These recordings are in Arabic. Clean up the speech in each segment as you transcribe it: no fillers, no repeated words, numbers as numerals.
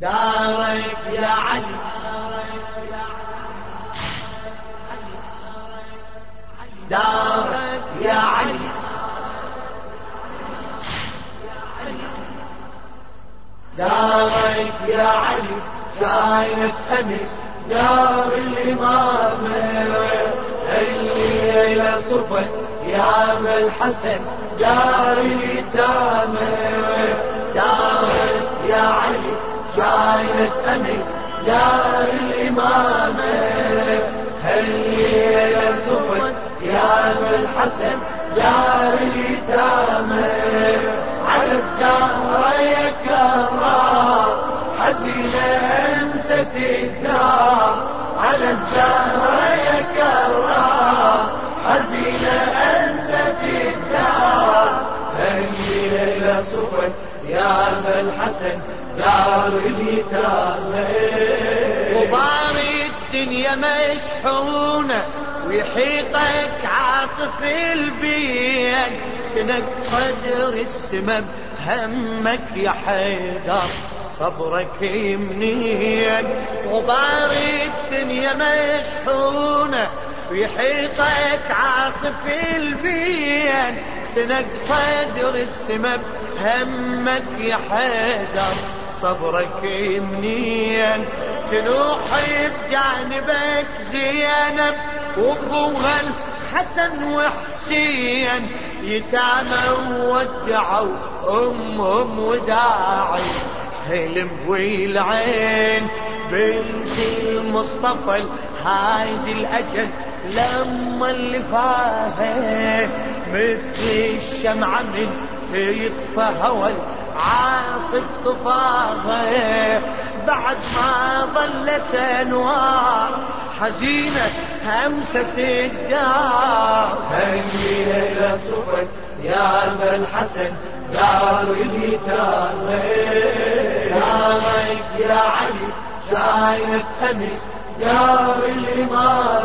دارك يا علي دارك يا علي دارك يا علي شايلة أمس دار الإمامة الليلة صفت يا أبا الحسن دار اليتامى دارك يا علي شايلة أمس دار الإمامة الليلة صفت يا أبا الحسن دار اليتامى على الزهرة يا كرار حزينة أمست الدار على الزهرة يا كرار حزينة أمست الدار الليلة صفت يا أبا الحسن دار اليتامى وباري الدنيا مشحونة ويحيطك عاصف البين كنك صدر السمم همك يا حيدر صبرك منين وباري الدنيا مشحونة ويحيطك عاصف البين كنك صدر السمم همك يا حيدر صبرك منين تنوحي بجانبك زينب واخوها الحسن وحسين يتامى ودعوا امهم وداعي حلم والعين بنت المصطفى الهايد الاجل لما اللي فاها مثل الشمعة من يطفى هوى عاصف طفاها بعد ما ظلت انوار حزينة همست الدار الليلة صفت يا أبا الحسن دار اليتامى دارك يا علي شايلة أمس دار الإمام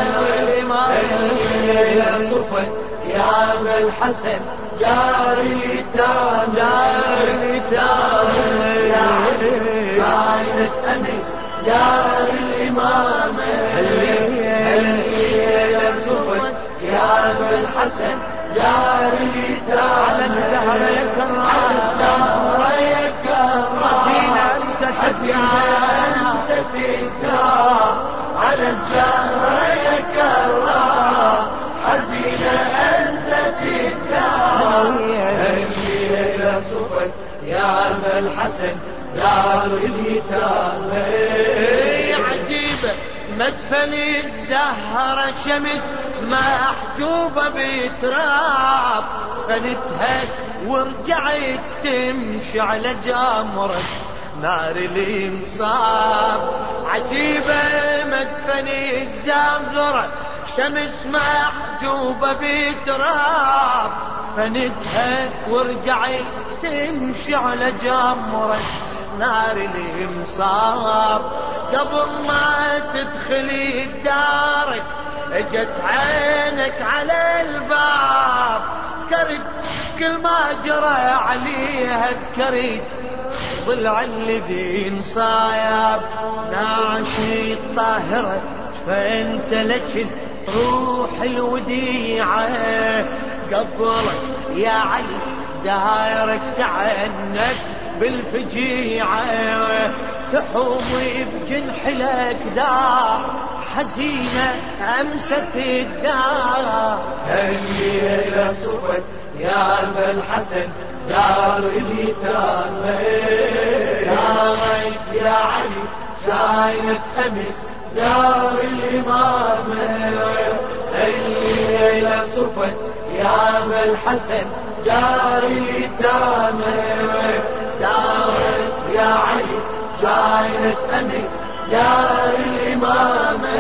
الليلة صفت يا أبا الحسن دار اليتامى يا علي شايلة أمس دار الإمامة الليلة صفت يا أبا الحسن دار اليتامى على الزهرة يا كرار حزينة أمست الدار على الزهرة يا كرار حزينة أمست الدار الليلة صفت يا أبا الحسن دار اليتامى عجيبة مدفن الزهرة شمس محجوبة بتراب فنتها ورجعت تمشي على جمرة نار الانصاب عجيبة مدفن الزهرة شمس محجوبة بتراب فنتها ورجعت تمشي على جمرة نار الانصاب قبل ما تدخلي دارك اجت عينك على الباب ذكرت كل ما جرى عليها ذكرت ضلع الذي انصايب ناشي الطاهرة فانت لك روح الوديعة قبلك يا علي دايرك تعنك بالفجيعة تحومي بجنح الأكدار حزينة أمست الدار الليلة صفت يا أبا الحسن دار اليتامى دارك يا علي شايلة أمس دار الإمامة الليلة صفت يا أبا الحسن دار اليتامى دارك يا علي شايلة أمس دار الإمامة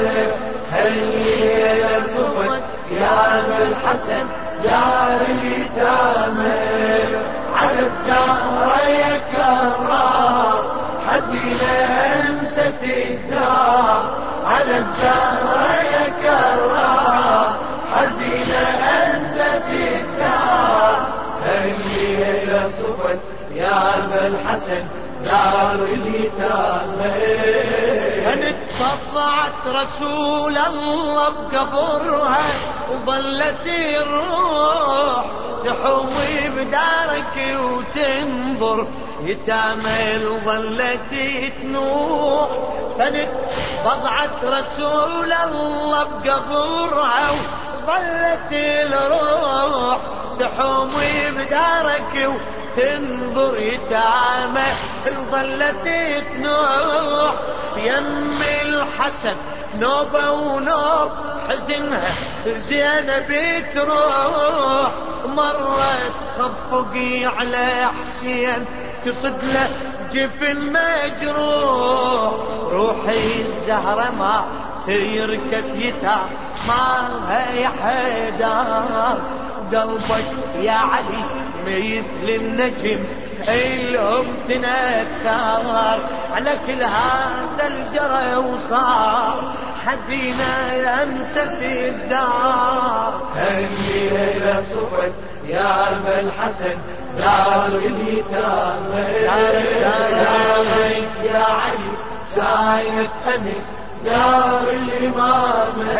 الليلة صفت يا أبا الحسن دار اليتامى على الزهرة يا كرار حزينة أمست الدار على الزهرة يا كرار حزينة أمست الدار الليلة صفت يا أبا الحسن الحسن دار اليتامى. كانت طلعت رسول الله بقبرها وظلت الروح تحوي بدارك وتنظر يتامى وظلت تنوح. كانت بضعت رسول الله بقبرها وظلت الروح تحوي بدارك تنظر يتامى وظلت تنوح. يم الحسن نوبة ونوب حزنها زينب تروح. مرت خفقي على حسين تصد له جفن مجروح. روحي الزهرة ما تركت يتام مالها يا حيدر. قلبك يا علي مثل النجم الهم تنثر على كل هذا الجرى وصار حزينة لمست الدار. الليلة صفت يا أبا الحسن دار اليتامى. دارك يا علي شايت أمس دار الإمامة.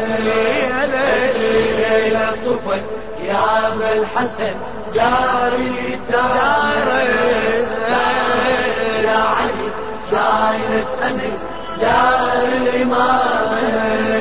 الليلة صفت يا أبا الحسن دار اليتامى. يا علي شايت أمس دار الإمامة.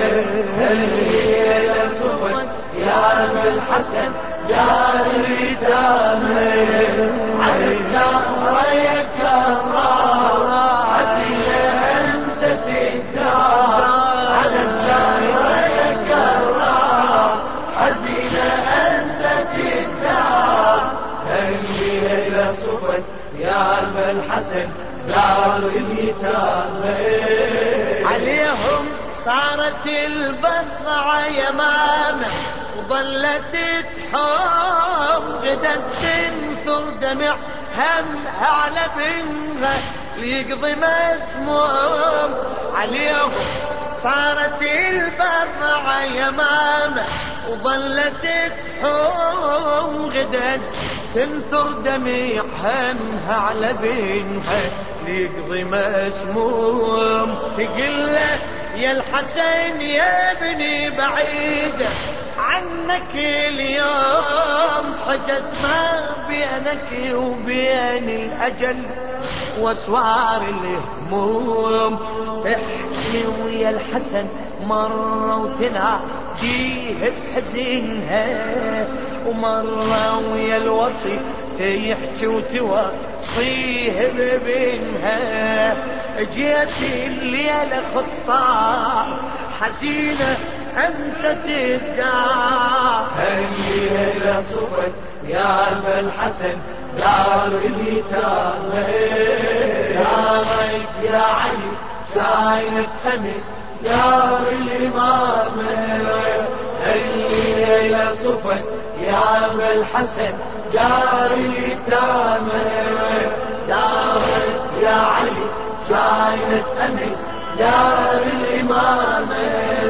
الليلة صفت يا أبا الحسن دار اليتامى. على الزهرة يكرر حزينة أمست الدار. على الزهرة يكرر حزينة أمست الدار. الليلة صفت يا أبا الحسن دار اليتامى. عليهم صارت البضعة يمامة وظلت تحوم غدا تنثر دمع همها على بنها ليقضي مسموم. عليهم صارت البضعة يمامة وظلت تحوم غدا تنثر دمع همها على بنها ليقضي مسموم. تقل له يا الحسن يا ابني بعيد عنك اليوم حجز ما بينك وبين الأجل واسوار الهموم. تحكي ويا الحسن مرة وتناديه بحزنها ومرة ويا الوصي تيحكي وتوصيه ببنها. جيت الليلة خطار حزينة أمست الدار. الليلة صفت يا أبا الحسن دار اليتامى. دارك يا علي شايت أمس دار الإمامة. الليلة صفت يا أبا الحسن دار اليتامى. دارك يا علي شايت أمس دار الإمامة.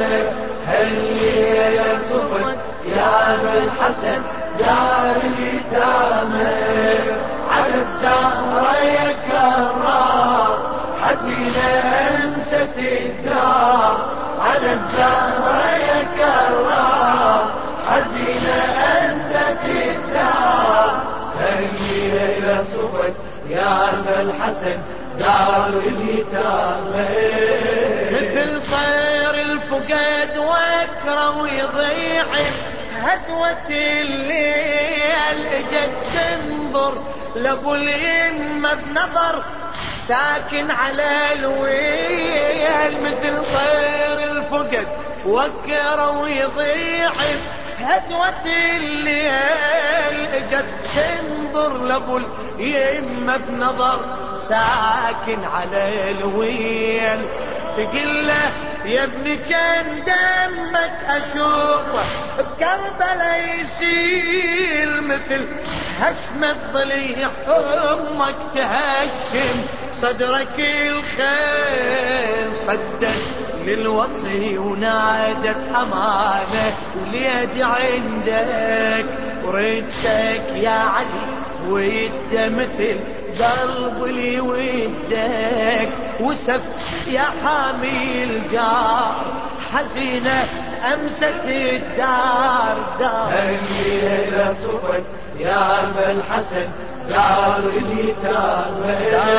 الليلة صفت يا أبا الحسن دار اليتامى. على الزهرة يكرر حزينة أمست الدار. على الزهرة يكرر حزينة أمست الدار. الليلة صفت يا أبا الحسن دار اليتامى. مثل طير الفقد وكره ويضيع هدوة الليل اجت تنظر لابو اليمة بنظر ساكن على الويل. مثل طير الفقد وكره ويضيع هدوة الليل اجت تنظر لابو اليمة بنظر ساكن على الويل. تقول له يا ابني كان دمك اشوفه بكربلاء يسيل مثل هشم الضليع امك تهشم صدرك الخيل. صدت للوصي ونادت امانه وليدي عندك وردتك يا علي ويد مثل قلب لي ودك وسف يا حامي الجار حزينة أمست الدار دار الليلة صفت يا أبا الحسن دار اليتامى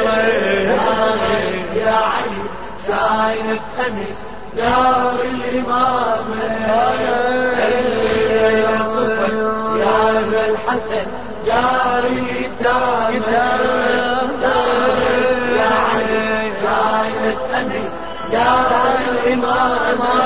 يا علي شايلة خمس دار الإمامة الليلة صفت يا أبا الحسن دار اليتامى يا علي شايلة خمس دار الإمامة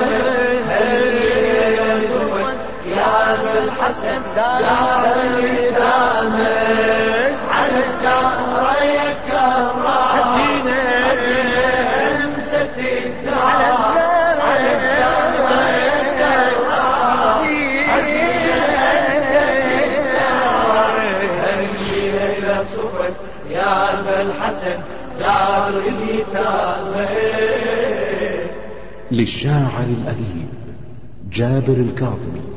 الليلة صفت يا أبا الحسن دار اليتامى على الزهرة يكرر حزينة أمست الدار على الزهرة يكرر حزينة أمست الدار الليلة صفت يا أبا الحسن دار اليتامى. للشاعر الأديب جابر الكاظمي.